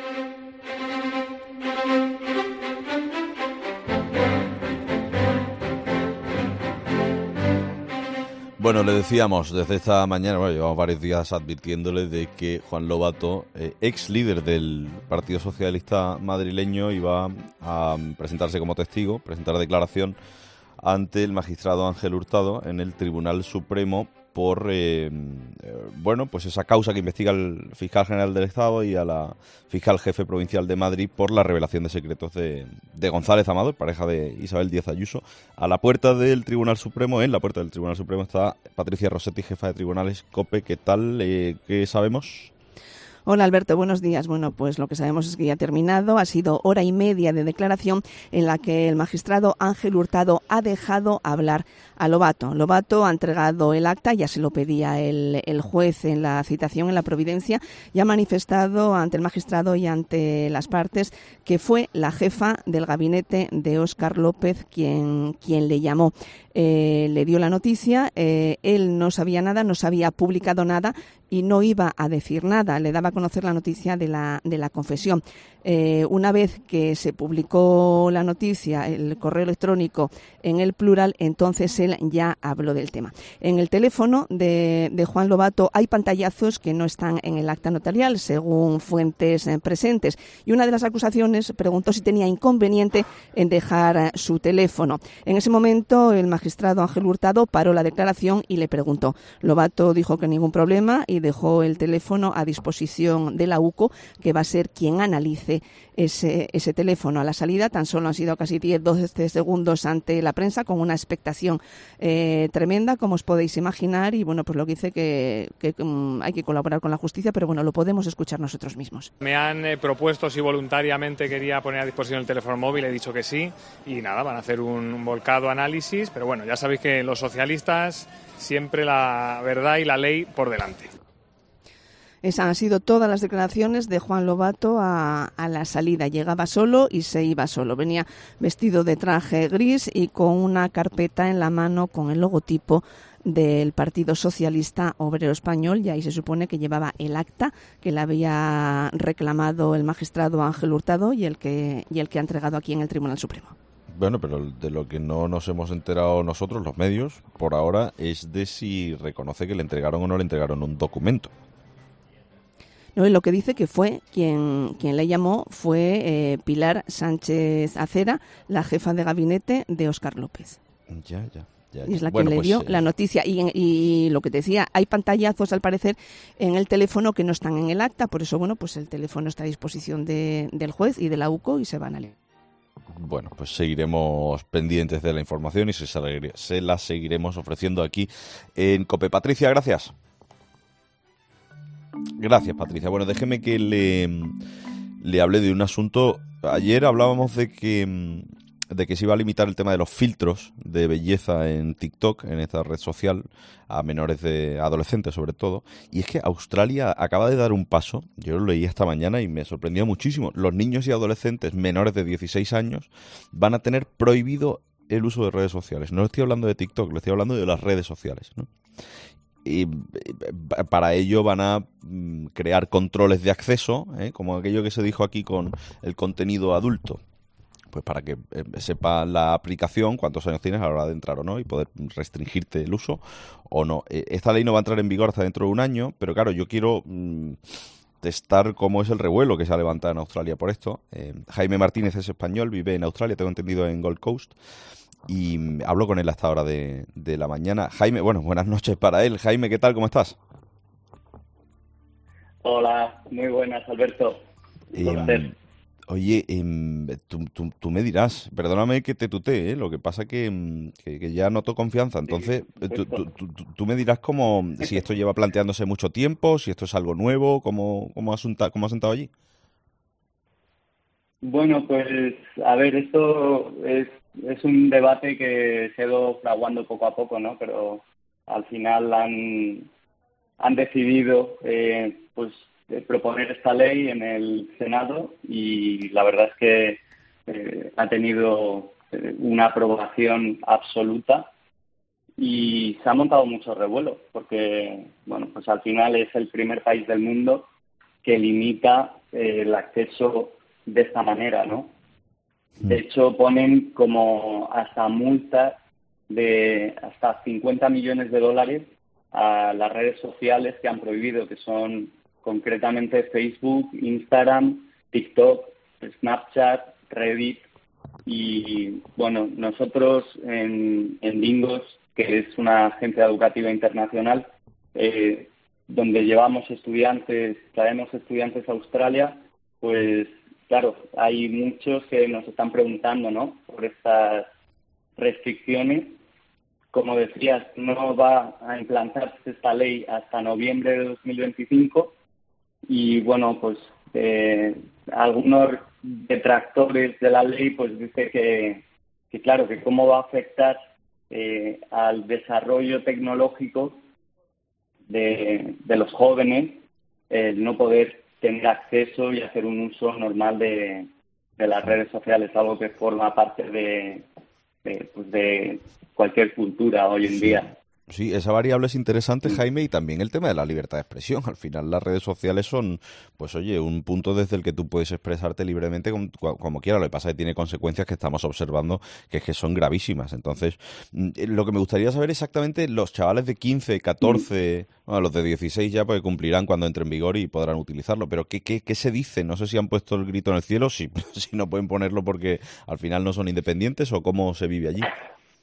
Bueno, le decíamos desde esta mañana, bueno, llevamos varios días advirtiéndole de que Juan Lobato, eh, ex líder del Partido Socialista madrileño, iba a presentarse como testigo, presentar declaración ante el magistrado Ángel Hurtado en el Tribunal Supremo por, eh, eh, bueno, pues esa causa que investiga el fiscal general del Estado y a la fiscal jefe provincial de Madrid por la revelación de secretos de, de González Amador, pareja de Isabel Díaz Ayuso. A la puerta del Tribunal Supremo, en la puerta del Tribunal Supremo, está Patricia Rossetti, jefa de tribunales COPE. ¿Qué tal? Eh, ¿Qué sabemos? Hola Alberto, buenos días. Bueno, pues lo que sabemos es que ya ha terminado. Ha sido hora y media de declaración en la que el magistrado Ángel Hurtado ha dejado hablar a Lobato. Lobato ha entregado el acta, ya se lo pedía el, el juez en la citación en la Providencia, y ha manifestado ante el magistrado y ante las partes que fue la jefa del gabinete de Óscar López quien, quien le llamó. Eh, le dio la noticia, eh, él no sabía nada, no se había publicado nada y no iba a decir nada, le daba a conocer la noticia de la, de la confesión. Eh, una vez que se publicó la noticia, el correo electrónico en el Plural, entonces él ya habló del tema. En el teléfono de, de Juan Lobato hay pantallazos que no están en el acta notarial, según fuentes eh, presentes, y una de las acusaciones preguntó si tenía inconveniente en dejar eh, su teléfono. En ese momento el magistrado Ángel Hurtado paró la declaración y le preguntó. Lobato dijo que ningún problema y dejó el teléfono a disposición de la U C O, que va a ser quien analice ese, ese teléfono. A la salida tan solo han sido casi diez doce segundos ante la prensa, con una expectación eh, tremenda, como os podéis imaginar, y bueno, pues lo que dice que, que um, hay que colaborar con la justicia, pero bueno, lo podemos escuchar nosotros mismos. Me han eh, propuesto si voluntariamente quería poner a disposición el teléfono móvil, he dicho que sí, y nada, van a hacer un, un volcado análisis, pero bueno, ya sabéis que los socialistas siempre la verdad y la ley por delante. Esas han sido todas las declaraciones de Juan Lobato a, a la salida. Llegaba solo y se iba solo. Venía vestido de traje gris y con una carpeta en la mano con el logotipo del Partido Socialista Obrero Español, y ahí se supone que llevaba el acta que le había reclamado el magistrado Ángel Hurtado y el que, y el que ha entregado aquí en el Tribunal Supremo. Bueno, pero de lo que no nos hemos enterado nosotros, los medios, por ahora, es de si reconoce que le entregaron o no le entregaron un documento. No, y lo que dice que fue quien, quien le llamó fue eh, Pilar Sánchez Acera, la jefa de gabinete de Óscar López. Ya, ya. Ya, ya. Y es la bueno, que pues, le dio eh... la noticia. Y, y lo que te decía, hay pantallazos al parecer en el teléfono que no están en el acta, por eso, bueno, pues el teléfono está a disposición de, del juez y de la U C O y se van a leer. Bueno, pues seguiremos pendientes de la información y se, se la seguiremos ofreciendo aquí en COPE. Patricia, gracias. Gracias, Patricia. Bueno, déjeme que le, le hable de un asunto. Ayer hablábamos de que, de que se iba a limitar el tema de los filtros de belleza en TikTok, en esta red social, a menores de adolescentes sobre todo. Y es que Australia acaba de dar un paso. Yo lo leí esta mañana y me sorprendió muchísimo. Los niños y adolescentes menores de dieciséis años van a tener prohibido el uso de redes sociales. No estoy hablando de TikTok, le estoy hablando de las redes sociales, ¿no? Y para ello van a crear controles de acceso, ¿eh? Como aquello que se dijo aquí con el contenido adulto. Pues para que eh, sepa la aplicación cuántos años tienes a la hora de entrar o no y poder restringirte el uso o no. Eh, esta ley no va a entrar en vigor hasta dentro de un año, pero claro, yo quiero mmm, testar cómo es el revuelo que se ha levantado en Australia por esto. Eh, Jaime Martínez es español, vive en Australia, tengo entendido en Gold Coast, y hablo con él a esta hora de, de la mañana. Jaime, bueno, buenas noches para él. Jaime, ¿qué tal? ¿Cómo estás? Hola, muy buenas, Alberto. Un placer. Eh, Oye, eh, tú, tú, tú me dirás, perdóname que te tutee, ¿eh? Lo que pasa que, que, que ya noto confianza. Entonces, sí, tú, tú, tú, tú me dirás cómo, si esto lleva planteándose mucho tiempo, si esto es algo nuevo, cómo, cómo, has, cómo has sentado allí. Bueno, pues a ver, esto es, es un debate que se ha ido fraguando poco a poco, ¿no? Pero al final han, han decidido, eh, pues, de proponer esta ley en el Senado y la verdad es que eh, ha tenido eh, una aprobación absoluta y se ha montado mucho revuelo porque, bueno, pues al final es el primer país del mundo que limita eh, el acceso de esta manera, ¿no? De hecho, ponen como hasta multas de hasta cincuenta millones de dólares a las redes sociales que han prohibido, que son concretamente Facebook, Instagram, TikTok, Snapchat, Reddit. Y bueno, nosotros en, en Lingos, que es una agencia educativa internacional, eh, donde llevamos estudiantes, traemos estudiantes a Australia, pues claro, hay muchos que nos están preguntando, ¿no?, por estas restricciones. Como decías, no va a implantarse esta ley hasta noviembre de dos mil veinticinco y, bueno, pues eh, algunos detractores de la ley pues dice que, que claro, que cómo va a afectar eh, al desarrollo tecnológico de, de los jóvenes el eh, no poder tener acceso y hacer un uso normal de, de las redes sociales, algo que forma parte de, de, pues de cualquier cultura hoy en Sí. día. Sí, esa variable es interesante, Jaime, y también el tema de la libertad de expresión. Al final las redes sociales son, pues oye, un punto desde el que tú puedes expresarte libremente como, como quieras. Lo que pasa es que tiene consecuencias que estamos observando que es que son gravísimas. Entonces, lo que me gustaría saber exactamente, los chavales de quince, catorce, bueno, los de dieciséis ya pues cumplirán cuando entre en vigor y podrán utilizarlo. Pero ¿qué, qué, qué se dice? No sé si han puesto el grito en el cielo, si, si no pueden ponerlo porque al final no son independientes o cómo se vive allí.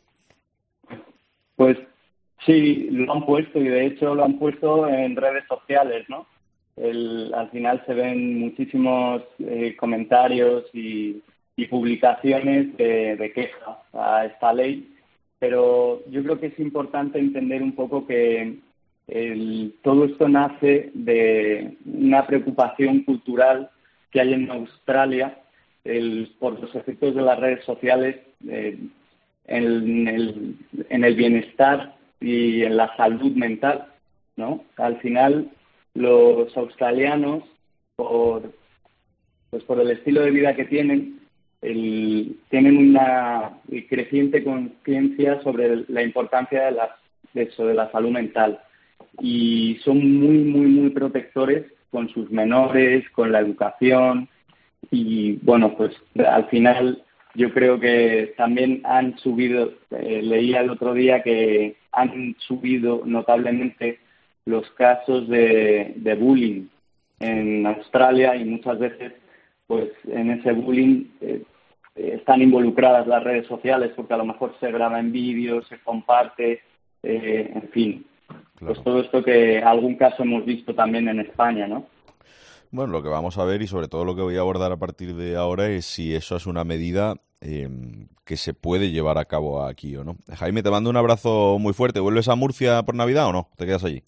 Pues sí, lo han puesto y de hecho lo han puesto en redes sociales, ¿no? El, al final se ven muchísimos eh, comentarios y, y publicaciones de, de queja a esta ley, pero yo creo que es importante entender un poco que el, todo esto nace de una preocupación cultural que hay en Australia el, por los efectos de las redes sociales eh, en, el, en el bienestar y en la salud mental, ¿no? Al final, los australianos, por pues por el estilo de vida que tienen, el, tienen una creciente conciencia sobre la importancia de, las, de eso, de la salud mental y son muy, muy, muy protectores con sus menores, con la educación y, bueno, pues al final yo creo que también han subido, eh, leía el otro día que han subido notablemente los casos de, de bullying en Australia y muchas veces pues en ese bullying eh, están involucradas las redes sociales porque a lo mejor se graba en vídeo, se comparte, eh, en fin. Claro. Pues todo esto que algún caso hemos visto también en España, ¿no? Bueno, lo que vamos a ver y sobre todo lo que voy a abordar a partir de ahora es si eso es una medida eh, que se puede llevar a cabo aquí o no. Jaime, te mando un abrazo muy fuerte. ¿Vuelves a Murcia por Navidad o no? ¿Te quedas allí?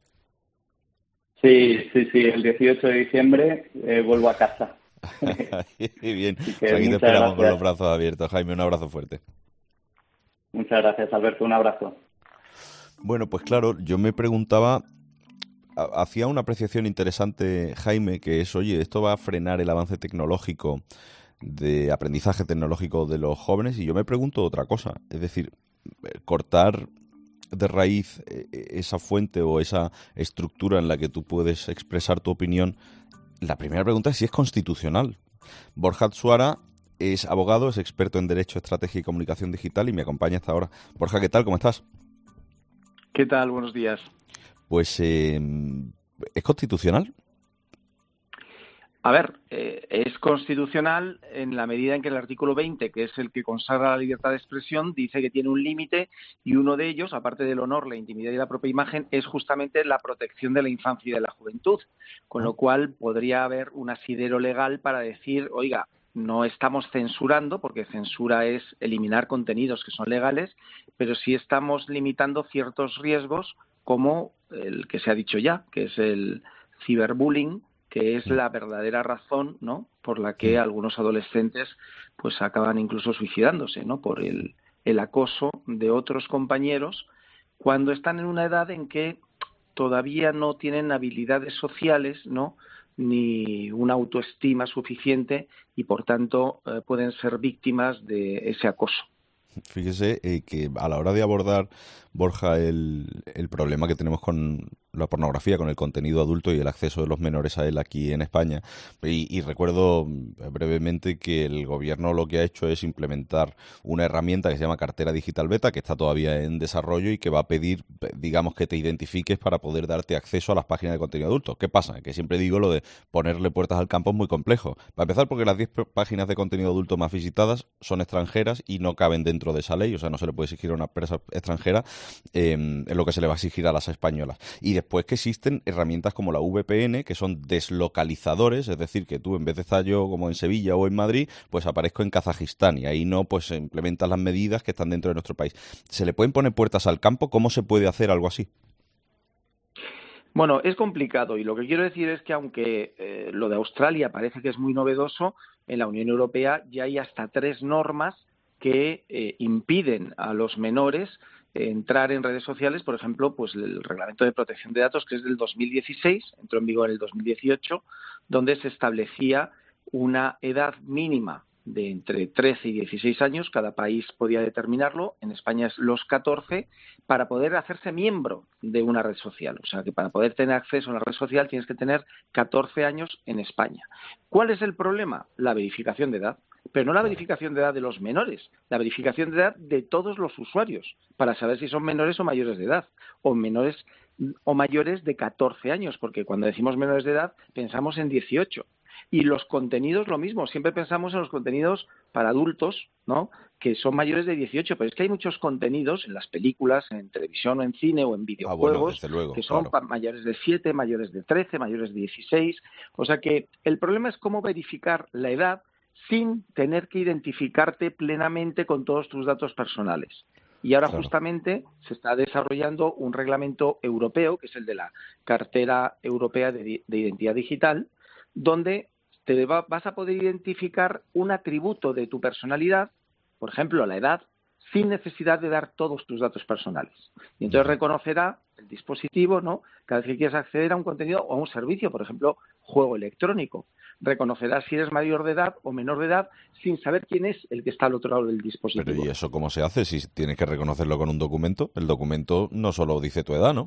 Sí, sí, sí. El dieciocho de diciembre eh, vuelvo a casa. Bien, que pues aquí te esperamos gracias. con los brazos abiertos. Jaime, un abrazo fuerte. Muchas gracias, Alberto. Un abrazo. Bueno, pues claro, yo me preguntaba... Hacía una apreciación interesante, Jaime, que es, oye, esto va a frenar el avance tecnológico, de aprendizaje tecnológico de los jóvenes, y yo me pregunto otra cosa, es decir, cortar de raíz esa fuente o esa estructura en la que tú puedes expresar tu opinión. La primera pregunta es si es constitucional. Borja Tsuara es abogado, es experto en Derecho, Estrategia y Comunicación Digital y me acompaña hasta ahora. Borja, ¿qué tal? ¿Cómo estás? ¿Qué tal? Buenos días. Pues, eh, ¿es constitucional? A ver, eh, es constitucional en la medida en que el artículo veinte, que es el que consagra la libertad de expresión, dice que tiene un límite y uno de ellos, aparte del honor, la intimidad y la propia imagen, es justamente la protección de la infancia y de la juventud. Con lo cual podría haber un asidero legal para decir, oiga, no estamos censurando, porque censura es eliminar contenidos que son legales, pero sí estamos limitando ciertos riesgos, como el que se ha dicho ya, que es el ciberbullying, que es la verdadera razón, ¿no?, por la que algunos adolescentes pues acaban incluso suicidándose, ¿no?, por el, el acoso de otros compañeros cuando están en una edad en que todavía no tienen habilidades sociales, ¿no?, ni una autoestima suficiente y, por tanto, eh, pueden ser víctimas de ese acoso. Fíjese eh, que a la hora de abordar, Borja, el, el problema que tenemos con la pornografía, con el contenido adulto y el acceso de los menores a él aquí en España, y, y recuerdo brevemente que el gobierno lo que ha hecho es implementar una herramienta que se llama Cartera Digital Beta, que está todavía en desarrollo y que va a pedir, digamos, que te identifiques para poder darte acceso a las páginas de contenido adulto. ¿Qué pasa? Que siempre digo, lo de ponerle puertas al campo es muy complejo. Para empezar, porque las diez páginas de contenido adulto más visitadas son extranjeras y no caben dentro de esa ley, o sea, no se le puede exigir a una empresa extranjera eh, en lo que se le va a exigir a las españolas. Y después que existen herramientas como la V P N, que son deslocalizadores, es decir, que tú en vez de estar yo como en Sevilla o en Madrid, pues aparezco en Kazajistán y ahí no, pues implementas las medidas que están dentro de nuestro país. ¿Se le pueden poner puertas al campo? ¿Cómo se puede hacer algo así? Bueno, es complicado y lo que quiero decir es que aunque eh, lo de Australia parece que es muy novedoso, en la Unión Europea ya hay hasta tres normas que eh, impiden a los menores entrar en redes sociales. Por ejemplo, pues el Reglamento de Protección de Datos, que es del dos mil dieciséis, entró en vigor en el dos mil dieciocho, donde se establecía una edad mínima de entre trece y dieciséis años, cada país podía determinarlo, en España es los catorce, para poder hacerse miembro de una red social. O sea, que para poder tener acceso a una red social tienes que tener catorce años en España. ¿Cuál es el problema? La verificación de edad. Pero no la verificación de edad de los menores, la verificación de edad de todos los usuarios, para saber si son menores o mayores de edad, o menores o mayores de catorce años, porque cuando decimos menores de edad pensamos en dieciocho. Y los contenidos lo mismo, siempre pensamos en los contenidos para adultos, ¿no?, que son mayores de dieciocho, pero es que hay muchos contenidos en las películas, en televisión o en cine o en videojuegos, ah, bueno, luego, que son claro, mayores de siete, mayores de trece, mayores de dieciséis. O sea que el problema es cómo verificar la edad sin tener que identificarte plenamente con todos tus datos personales. Y ahora claro, justamente se está desarrollando un reglamento europeo, que es el de la Cartera Europea de, de Identidad Digital, donde te va, vas a poder identificar un atributo de tu personalidad, por ejemplo, la edad, sin necesidad de dar todos tus datos personales. Y entonces reconocerá el dispositivo, ¿no?, cada vez que quieras acceder a un contenido o a un servicio, por ejemplo, juego electrónico. Reconocerá si eres mayor de edad o menor de edad sin saber quién es el que está al otro lado del dispositivo. Pero ¿y eso cómo se hace? Si tienes que reconocerlo con un documento, el documento no solo dice tu edad, ¿no?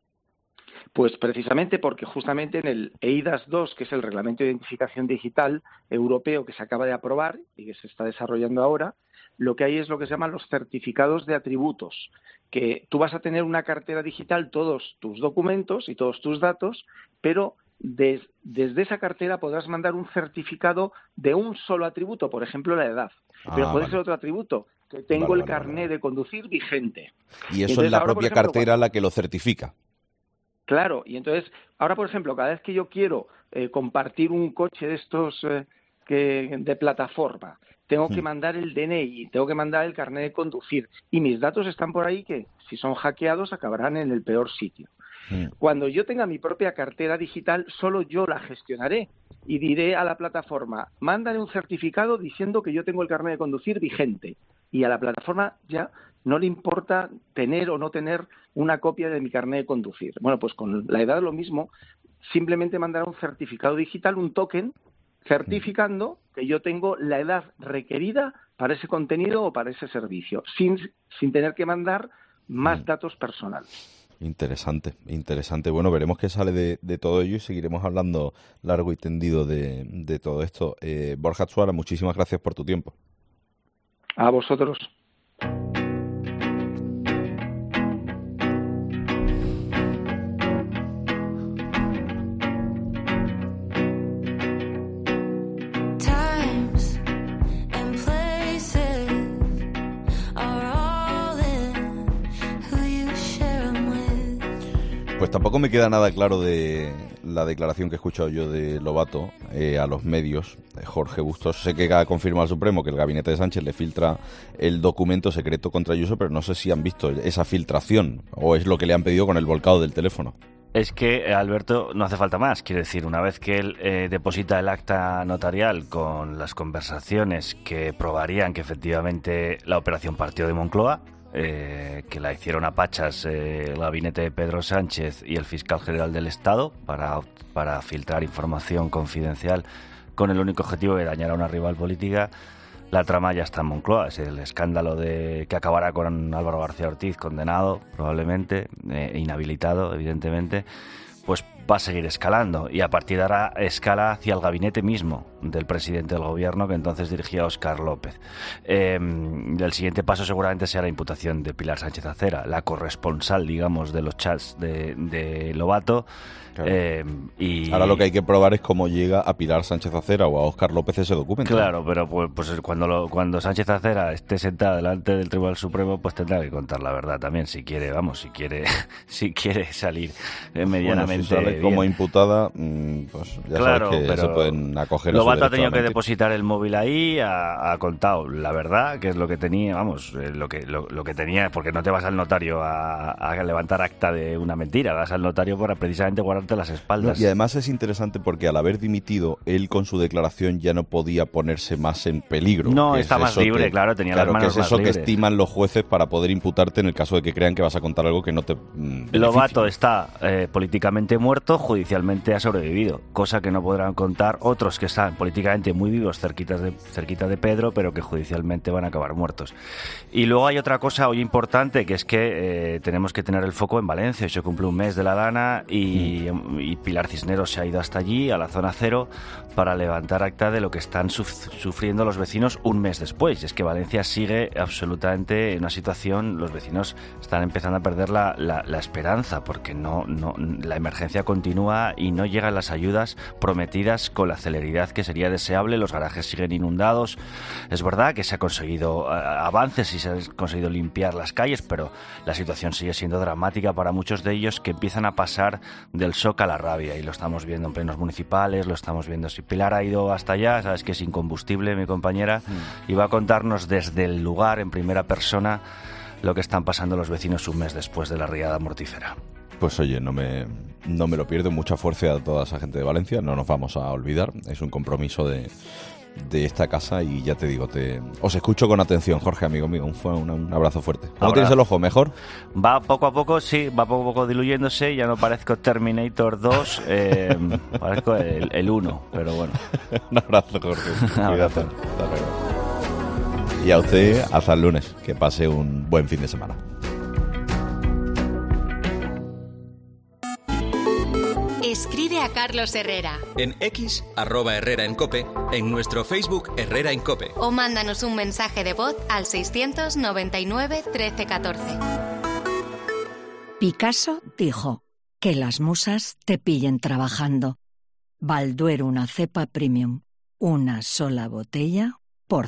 Pues precisamente porque justamente en el E I D A S dos, que es el Reglamento de Identificación Digital Europeo que se acaba de aprobar y que se está desarrollando ahora, lo que hay es lo que se llaman los certificados de atributos, que tú vas a tener una cartera digital, todos tus documentos y todos tus datos, pero Des, desde esa cartera podrás mandar un certificado de un solo atributo, por ejemplo, la edad. Ah, Pero puede vale. ser otro atributo, que tengo vale, el vale, carné vale. de conducir vigente. Y eso entonces, es la ahora, propia ejemplo, cartera cuando... la que lo certifica. Claro, y entonces, ahora, por ejemplo, cada vez que yo quiero eh, compartir un coche de estos eh, que, de plataforma, tengo hmm. que mandar el D N I, tengo que mandar el carné de conducir, y mis datos están por ahí que, si son hackeados, acabarán en el peor sitio. Cuando yo tenga mi propia cartera digital, solo yo la gestionaré y diré a la plataforma, mándale un certificado diciendo que yo tengo el carnet de conducir vigente. Y a la plataforma ya no le importa tener o no tener una copia de mi carnet de conducir. Bueno, pues con la edad lo mismo, simplemente mandará un certificado digital, un token, certificando que yo tengo la edad requerida para ese contenido o para ese servicio, sin, sin tener que mandar más datos personales. Interesante, interesante. Bueno, veremos qué sale de, de todo ello y seguiremos hablando largo y tendido de, de todo esto. Eh, Borja Atsuara, muchísimas gracias por tu tiempo. A vosotros. Pues tampoco me queda nada claro de la declaración que he escuchado yo de Lobato eh, a los medios. Jorge Bustos, sé que ha confirmado al Supremo que el gabinete de Sánchez le filtra el documento secreto contra Ayuso, pero no sé si han visto esa filtración o es lo que le han pedido con el volcado del teléfono. Es que, Alberto, no hace falta más. Quiere decir, una vez que él eh, deposita el acta notarial con las conversaciones que probarían que efectivamente la operación partió de Moncloa, eh, que la hicieron a pachas eh, el gabinete de Pedro Sánchez y el fiscal general del Estado para, para filtrar información confidencial con el único objetivo de dañar a una rival política, la trama ya está en Moncloa. Es el escándalo de que acabará con Álvaro García Ortiz condenado, probablemente, eh, inhabilitado, evidentemente, pues va a seguir escalando y a partir de ahora escala hacia el gabinete mismo del presidente del gobierno, que entonces dirigía Óscar López. Eh, el siguiente paso seguramente será la imputación de Pilar Sánchez Acera, la corresponsal, digamos, de los chats de, de Lobato. Claro. Eh, y Ahora lo que hay que probar es cómo llega a Pilar Sánchez Acera o a Óscar López ese documento. Claro, pero pues, pues cuando lo, cuando Sánchez Acera esté sentada delante del Tribunal Supremo, pues tendrá que contar la verdad también, si quiere, vamos, si quiere, si quiere salir eh, medianamente bueno, si sale como imputada, pues ya claro, sabes que pero se pueden acoger Lobato a su derecho ha tenido a que mentir. depositar el móvil ahí, ha, ha contado la verdad, que es lo que tenía, vamos, eh, lo que lo, lo que tenía, porque no te vas al notario a, a levantar acta de una mentira, vas al notario para precisamente guardarte las espaldas. No, y además es interesante porque al haber dimitido, él con su declaración ya no podía ponerse más en peligro. No, que está es más eso libre, que- claro, tenía claro, las manos que es eso más que libres. estiman los jueces para poder imputarte en el caso de que crean que vas a contar algo que no te mm, beneficie. Lobato está eh, políticamente muerto, judicialmente ha sobrevivido, cosa que no podrán contar otros que están políticamente muy vivos cerquita de, cerquita de Pedro, pero que judicialmente van a acabar muertos. Y luego hay otra cosa hoy importante, que es que eh, tenemos que tener el foco en Valencia. Hoy se cumple un mes de la Dana y, y Pilar Cisneros se ha ido hasta allí, a la zona cero, para levantar acta de lo que están suf- sufriendo los vecinos un mes después. Y es que Valencia sigue absolutamente en una situación, los vecinos están empezando a perder la, la, la esperanza, porque no, no, la emergencia continúa y no llegan las ayudas prometidas con la celeridad que sería deseable. Los garajes siguen inundados. Es verdad que se ha conseguido eh, avances y se han conseguido limpiar las calles, pero la situación sigue siendo dramática para muchos de ellos, que empiezan a pasar del shock a la rabia, y lo estamos viendo en plenos municipales, lo estamos viendo. Si Pilar ha ido hasta allá, sabes que es incombustible, mi compañera, y va a contarnos desde el lugar, en primera persona, lo que están pasando los vecinos un mes después de la riada mortífera. Pues oye, no me, no me lo pierdo. Mucha fuerza a toda esa gente de Valencia. No nos vamos a olvidar. Es un compromiso de, de esta casa y ya te digo, te os escucho con atención, Jorge, amigo mío. Un, fu- un, un abrazo fuerte. ¿Cómo Abrazo. tienes el ojo? ¿Mejor? Va poco a poco, sí, va poco a poco diluyéndose. Ya no parezco Terminator dos, eh, parezco el, el uno, pero bueno. Un abrazo, Jorge. Un Cuídate. abrazo. Hasta luego. Y a usted, hasta el lunes. Que pase un buen fin de semana. Escribe a Carlos Herrera En X, arroba Herrera en Cope, en nuestro Facebook Herrera en Cope. o mándanos un mensaje de voz al seiscientos noventa y nueve trece catorce. Picasso dijo que las musas te pillen trabajando. Balduero, una cepa premium, una sola botella,